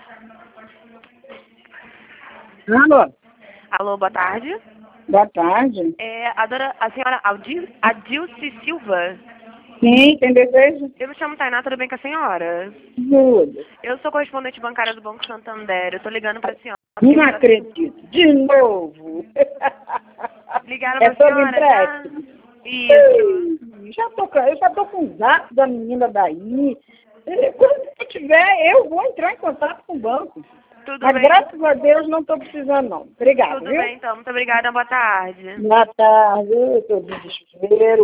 Alô? Alô, boa tarde. Boa tarde. É a senhora Adilce Silva. Sim, quem deseja? Eu me chamo Tainá, tudo bem com a senhora? Tudo. Eu sou correspondente bancária do Banco Santander. Eu tô ligando pra senhora. Não acredito. De novo. Ligaram É pra sobre senhora já? empréstimo? Isso. Eu já tô com o zap da menina daí. Quando eu tiver, eu vou entrar em contato com o banco. Tudo Mas bem? graças a Deus não estou precisando, não. Obrigada, Tudo viu? bem, então. Muito obrigada. Boa tarde. Boa tarde. Eu estou de desespero.